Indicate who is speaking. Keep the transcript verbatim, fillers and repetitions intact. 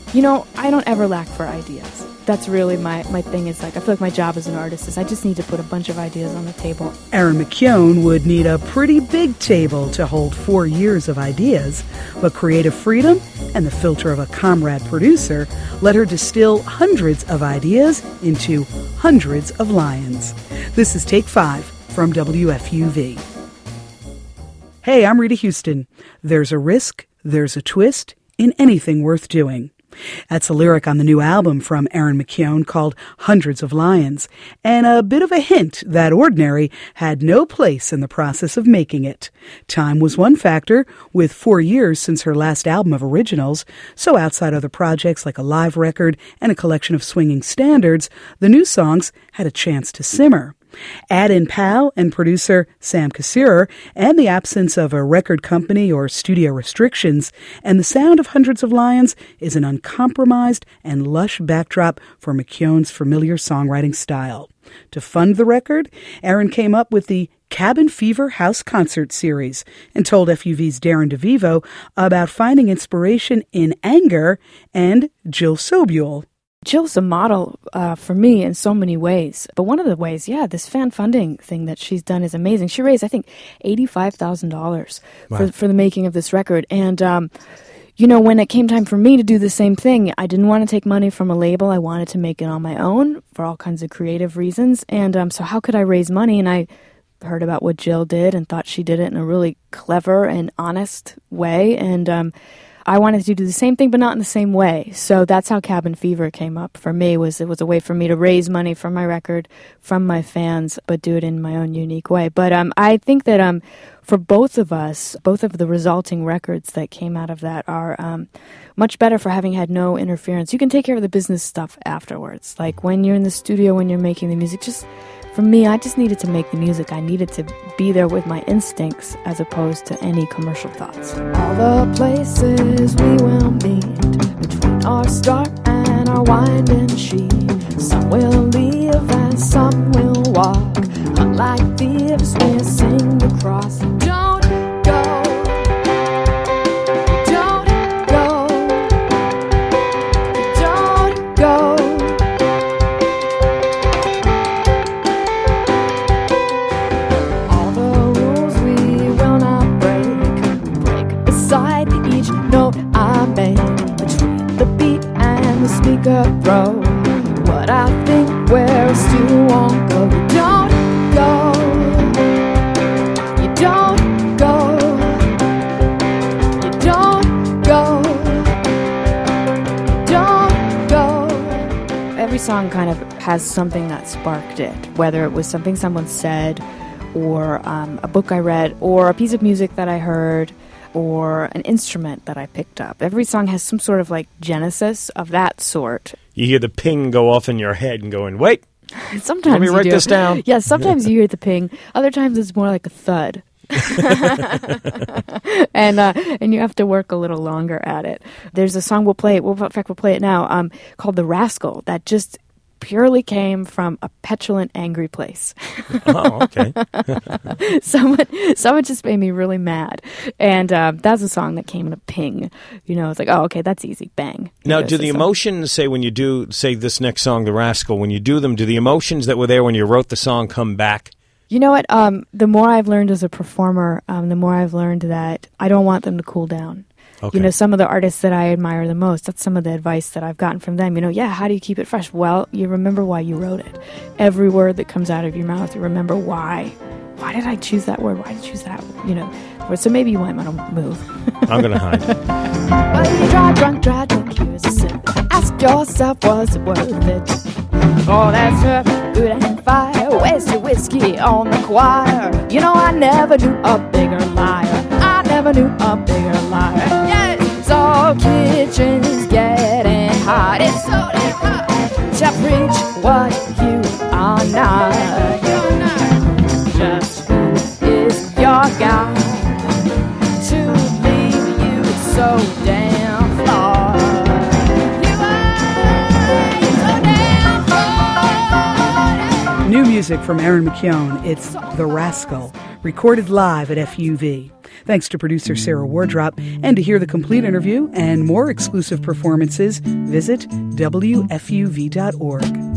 Speaker 1: You know, I don't ever lack for ideas. That's really my, my thing is like, I feel like my job as an artist is I just need to put a bunch of ideas on the table.
Speaker 2: Erin McKeown would need a pretty big table to hold four years of ideas, but creative freedom and the filter of a comrade producer let her distill hundreds of ideas into hundreds of lions. This is Take Five from W F U V. Hey, I'm Rita Houston. There's a risk, there's a twist in anything worth doing. That's a lyric on the new album from Erin McKeown called Hundreds of Lions, and a bit of a hint that Ordinary had no place in the process of making it. Time was one factor, with four years since her last album of originals, so outside other projects like a live record and a collection of swinging standards, the new songs had a chance to simmer. Add in pal and producer Sam Kassirer and the absence of a record company or studio restrictions, and the sound of Hundreds of Lions is an uncompromised and lush backdrop for McKeown's familiar songwriting style. To fund the record, Erin came up with the Cabin Fever House Concert Series and told F U V's Darren DeVivo about finding inspiration in anger and Jill Sobule.
Speaker 1: Jill's a model uh, for me in so many ways. But one of the ways, yeah, this fan funding thing that she's done is amazing. She raised, I think, eighty-five thousand dollars wow. for, for the making of this record. And, um, you know, when it came time for me to do the same thing, I didn't want to take money from a label. I wanted to make it on my own for all kinds of creative reasons. And um, so how could I raise money? And I heard about what Jill did and thought she did it in a really clever and honest way. And um I wanted to do the same thing, but not in the same way. So that's how Cabin Fever came up for me. Was it was a way for me to raise money for my record from my fans, but do it in my own unique way. But um, I think that um, for both of us, both of the resulting records that came out of that are um, much better for having had no interference. You can take care of the business stuff afterwards. Like when you're in the studio, when you're making the music, just... For me, I just needed to make the music. I needed to be there with my instincts as opposed to any commercial thoughts. All the places we will meet between our start and our winding sheet. Some will live and some will walk. Unlike thieves, we'll sing the cross. Don't go. Don't go. Don't go. Note I made between the beat and the speaker throw. What I think where still won't go. You don't go. You don't go. You don't go. You don't go. Every song kind of has something that sparked it, whether it was something someone said, or um, a book I read, or a piece of music that I heard, or an instrument that I picked up. Every song has some sort of like genesis of that sort.
Speaker 3: You hear the ping go off in your head and going, wait,
Speaker 1: sometimes
Speaker 3: let me
Speaker 1: you
Speaker 3: write
Speaker 1: do.
Speaker 3: this down.
Speaker 1: Yeah, sometimes you hear the ping. Other times it's more like a thud. and uh, and you have to work a little longer at it. There's a song we'll play, we'll, in fact we'll play it now, um, called The Rascal, that just purely came from a petulant, angry place.
Speaker 3: Oh, okay.
Speaker 1: someone, someone just made me really mad, and uh, that's a song that came in a ping. You know, it's like, oh, okay, that's easy, bang.
Speaker 3: Now, do the
Speaker 1: song.
Speaker 3: emotions, say when you do, say this next song, The Rascal, when you do them, do the emotions that were there when you wrote the song come back?
Speaker 1: You know what? Um, the more I've learned as a performer, um, the more I've learned that I don't want them to cool down.
Speaker 3: Okay.
Speaker 1: You know, some of the artists that I admire the most, that's some of the advice that I've gotten from them. You know, yeah, how do you keep it fresh? Well, you remember why you wrote it. Every word that comes out of your mouth, you remember why. Why did I choose that word? Why did I choose that, you know? So maybe you might want to move.
Speaker 3: I'm going to hide.
Speaker 1: Well, you drive drunk, drive drunk, here's a sip. Ask yourself, was it worth it? Oh, that's her, good and fire. Where's your whiskey on the choir? You know, I never knew a bigger liar. I never knew a bigger liar. Yes, so kitchen's getting hot. It's so damn hot to preach what you are not. You're not. Just who is your guy to leave you so damn flawed? You are so damn flawed.
Speaker 2: New music from Erin McKeown. It's The Rascal. recorded live at F U V. Thanks to producer Sarah Wardrop. And to hear the complete interview and more exclusive performances, visit W F U V dot org.